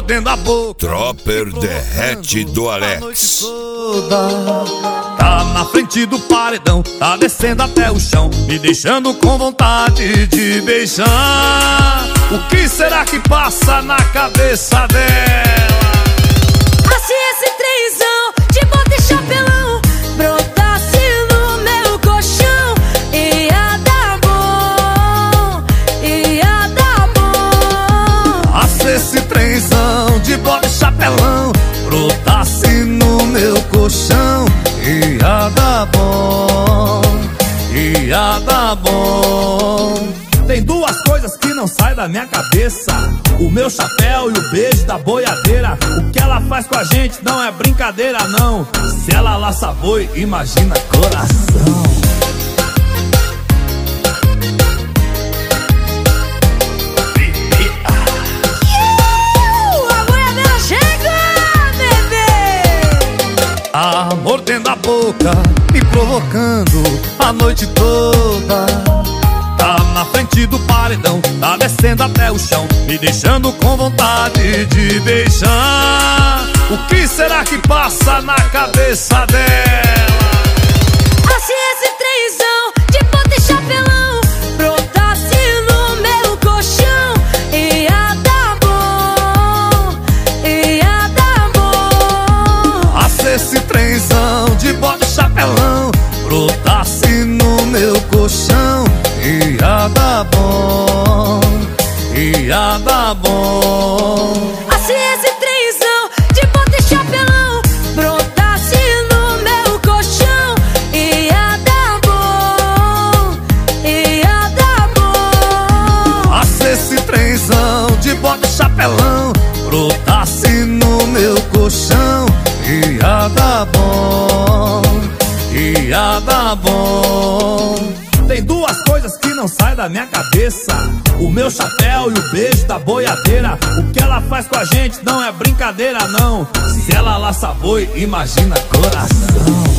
mordendo a boca. Tropper derrete do Alex. Tá na frente do paredão, tá descendo até o chão, me deixando com vontade de beijar. O que será que passa na cabeça dela? Se esse trenzão de bota e chapelão brotasse no meu colchão, ia dar bom, ia dar bom. Se esse trenzão de bota e chapelão brotasse no meu colchão, ia dar bom, ia dar bom. Tem duas coisas que não saem da minha cabeça: o meu chapéu e o beijo da boiadeira. O que ela faz com a gente não é brincadeira não. Se ela laça boi, imagina coração. A boiadeira chega, bebê! Mordendo a boca, me provocando a noite toda. Tá na frente do paredão, tá descendo até o chão, me deixando com vontade de beijar. O que será que passa na cabeça dela? Se esse trenzão de bota e chapelão brotasse no meu colchão, ia dar bom, ia dar bom. Se esse trenzão de bota e chapelão brotasse no meu colchão, ia dar bom, ia dar bom. Se esse trenzão de bota e chapelão brotasse no meu colchão, ia dar bom, ia dar bom. Se esse trenzão de bota e chapelão brotasse no meu colchão, ia dar bom, ia dar bom. Tem duas coisas que não saem da minha cabeça: o meu chapéu e o beijo da boiadeira. O que ela faz com a gente não é brincadeira não. Se ela laça boi, imagina coração.